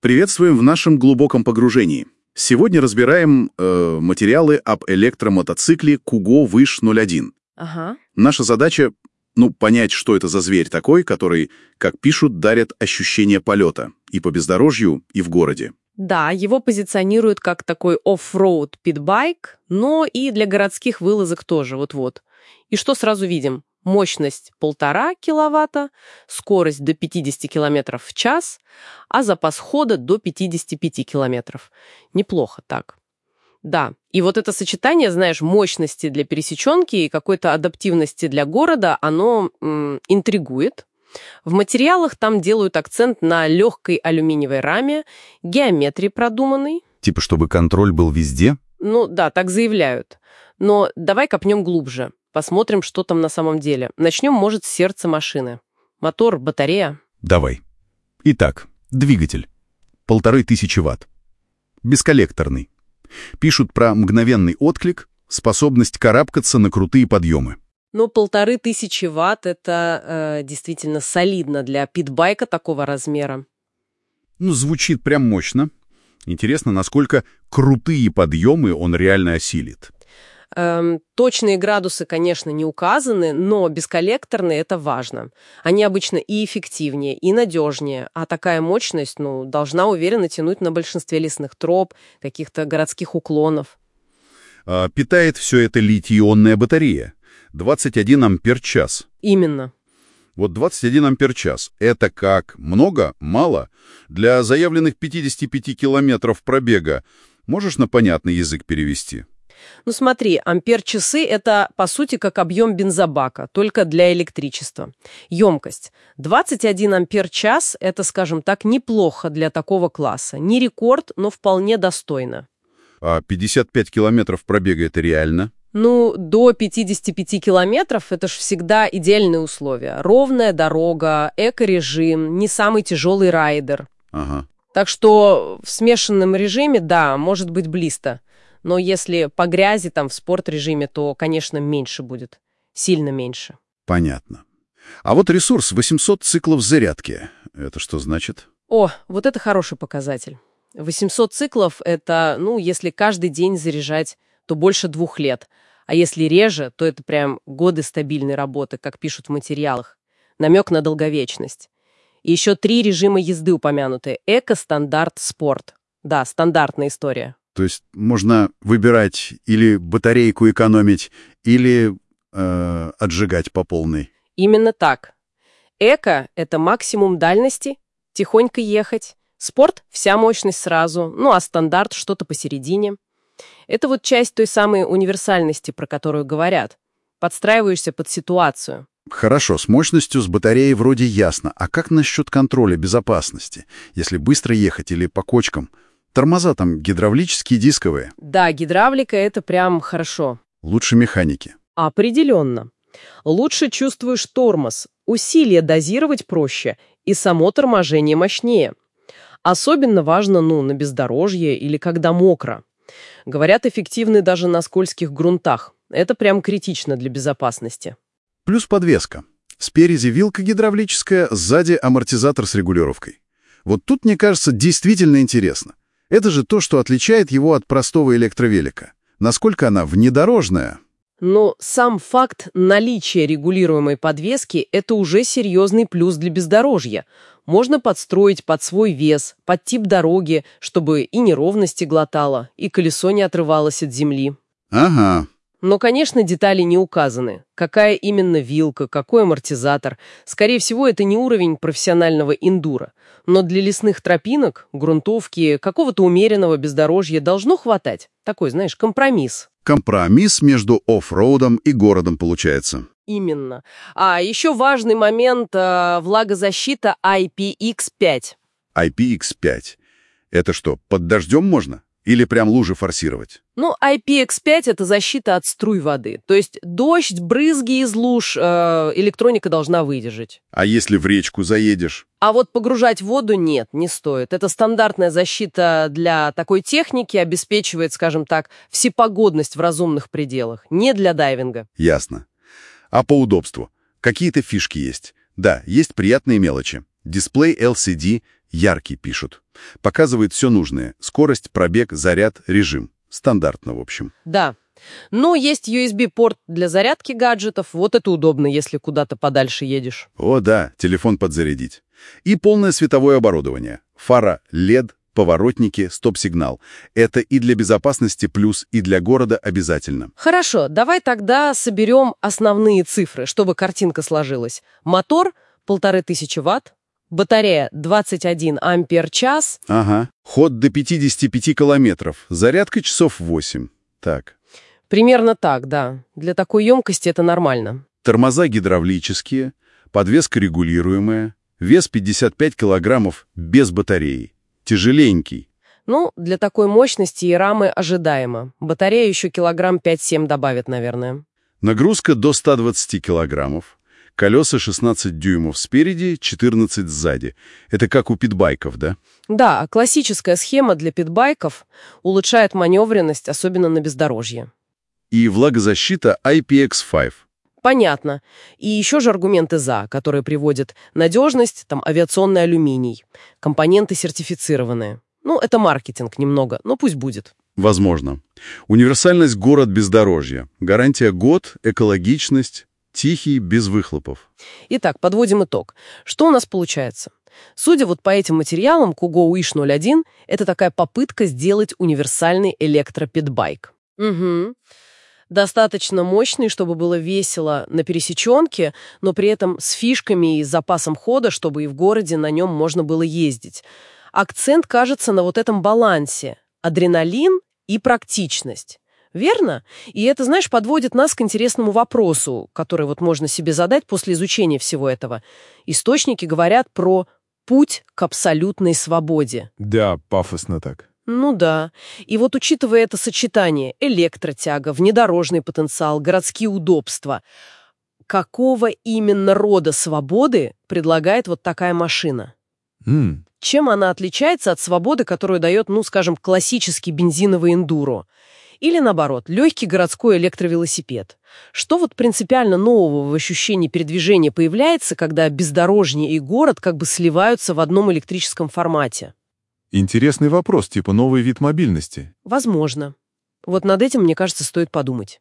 Приветствуем в нашем глубоком погружении. Сегодня разбираем материалы об электромотоцикле Kugo Wish-01. Ага. Наша задача понять, что это за зверь такой, который, как пишут, дарит ощущение полета и по бездорожью, и в городе. Да, его позиционируют как такой оффроуд питбайк, но и для городских вылазок тоже, вот-вот. И что сразу видим? Мощность 1,5 киловатта, скорость до 50 километров в час, а запас хода до 55 километров. Неплохо так. Да, и вот это сочетание, знаешь, мощности для пересеченки и какой-то адаптивности для города, оно интригует. В материалах там делают акцент на легкой алюминиевой раме, геометрии продуманной. Типа, чтобы контроль был везде? Ну да, так заявляют. Но давай копнем глубже. Посмотрим, что там на самом деле. Начнем, может, с сердца машины. Мотор, батарея. Давай. Итак, двигатель. 1500 ватт. Бесколлекторный. Пишут про мгновенный отклик, способность карабкаться на крутые подъемы. Ну, 1500 ватт — это действительно солидно для питбайка такого размера. Звучит прям мощно. Интересно, насколько крутые подъемы он реально осилит. Точные градусы, конечно, не указаны, но бесколлекторные — это важно. Они обычно и эффективнее, и надежнее, а такая мощность, должна уверенно тянуть на большинстве лесных троп, каких-то городских уклонов. Питает все это литий-ионная батарея. 21 ампер-час. Именно. Вот 21 ампер-час. Это как? Много? Мало? Для заявленных 55 километров пробега можешь на понятный язык перевести? Смотри, ампер-часы — это, по сути, как объем бензобака, только для электричества. Емкость. 21 ампер-час — это, скажем так, неплохо для такого класса. Не рекорд, но вполне достойно. А 55 километров пробега — это реально? До 55 километров — это ж всегда идеальные условия. Ровная дорога, эко-режим, не самый тяжелый райдер. Ага. Так что в смешанном режиме, да, может быть близко. Но если по грязи, в спорт-режиме, то, конечно, меньше будет. Сильно меньше. Понятно. А вот ресурс 800 циклов зарядки. Это что значит? О, вот это хороший показатель. 800 циклов — это, если каждый день заряжать, то больше 2 лет. А если реже, то это прям годы стабильной работы, как пишут в материалах. Намек на долговечность. И еще 3 режима езды упомянуты. Эко, стандарт, спорт. Да, стандартная история. То есть можно выбирать или батарейку экономить, или отжигать по полной. Именно так. Эко — это максимум дальности, тихонько ехать. Спорт — вся мощность сразу, а стандарт — что-то посередине. Это вот часть той самой универсальности, про которую говорят. Подстраиваешься под ситуацию. Хорошо, с мощностью, с батареей вроде ясно. А как насчет контроля безопасности? Если быстро ехать или по кочкам? Тормоза там гидравлические, дисковые. Да, гидравлика — это прям хорошо. Лучше механики. Определенно. Лучше чувствуешь тормоз, усилие дозировать проще, и само торможение мощнее. Особенно важно, на бездорожье или когда мокро. Говорят, эффективны даже на скользких грунтах. Это прям критично для безопасности. Плюс подвеска. Спереди вилка гидравлическая, сзади амортизатор с регулировкой. Вот тут, мне кажется, действительно интересно. Это же то, что отличает его от простого электровелика. Насколько она внедорожная? Но сам факт наличия регулируемой подвески — это уже серьезный плюс для бездорожья. Можно подстроить под свой вес, под тип дороги, чтобы и неровности глотало, и колесо не отрывалось от земли. Ага. Но, конечно, детали не указаны. Какая именно вилка, какой амортизатор. Скорее всего, это не уровень профессионального эндуро. Но для лесных тропинок, грунтовки, какого-то умеренного бездорожья должно хватать. Такой, знаешь, компромисс. Компромисс между оффроудом и городом получается. Именно. А еще важный момент — влагозащита IPX5. IPX5. Это что, под дождем можно? Или прям лужи форсировать? IPX5 — это защита от струй воды. То есть дождь, брызги из луж электроника должна выдержать. А если в речку заедешь? А вот погружать воду нет, не стоит. Это стандартная защита для такой техники, обеспечивает, скажем так, всепогодность в разумных пределах. Не для дайвинга. Ясно. А по удобству? Какие-то фишки есть? Да, есть приятные мелочи. Дисплей LCD яркий, пишут. Показывает все нужное. Скорость, пробег, заряд, режим. Стандартно, в общем. Да. Но есть USB-порт для зарядки гаджетов. Вот это удобно, если куда-то подальше едешь. О да, телефон подзарядить. И полное световое оборудование. Фара LED, поворотники, стоп-сигнал. Это и для безопасности плюс, и для города обязательно. Хорошо, давай тогда соберем основные цифры, чтобы картинка сложилась. Мотор 1500 Вт, батарея 21 ампер-час. Ага. Ход до 55 километров. Зарядка часов 8. Так. Примерно так, да. Для такой емкости это нормально. Тормоза гидравлические, подвеска регулируемая, вес 55 килограммов без батареи. Тяжеленький. Ну, для такой мощности и рамы ожидаемо. Батарея еще килограмм 5-7 добавит, наверное. Нагрузка до 120 килограммов. Колеса 16 дюймов спереди, 14 сзади. Это как у питбайков, да? Да, классическая схема для питбайков улучшает маневренность, особенно на бездорожье. И влагозащита IPX5. Понятно. И еще же аргументы «за», которые приводят надежность, там, авиационный алюминий, компоненты сертифицированные. Ну, это маркетинг немного, но пусть будет. Возможно. Универсальность город бездорожья. Гарантия год, экологичность, тихий, без выхлопов. Итак, подводим итог. Что у нас получается? Судя вот по этим материалам, Kugo Wish 01 — это такая попытка сделать универсальный электропитбайк. Угу. Достаточно мощный, чтобы было весело на пересеченке, но при этом с фишками и запасом хода, чтобы и в городе на нем можно было ездить. Акцент, кажется, на вот этом балансе – адреналин и практичность. Верно? И это, знаешь, подводит нас к интересному вопросу, который вот можно себе задать после изучения всего этого. Источники говорят про путь к абсолютной свободе. Да, пафосно так. Ну да. И вот учитывая это сочетание электротяга, внедорожный потенциал, городские удобства, какого именно рода свободы предлагает вот такая машина? Чем она отличается от свободы, которую дает, ну, скажем, классический бензиновый эндуро? Или, наоборот, легкий городской электровелосипед? Что вот принципиально нового в ощущении передвижения появляется, когда бездорожье и город как бы сливаются в одном электрическом формате? Интересный вопрос, типа новый вид мобильности. Возможно. Вот над этим, мне кажется, стоит подумать.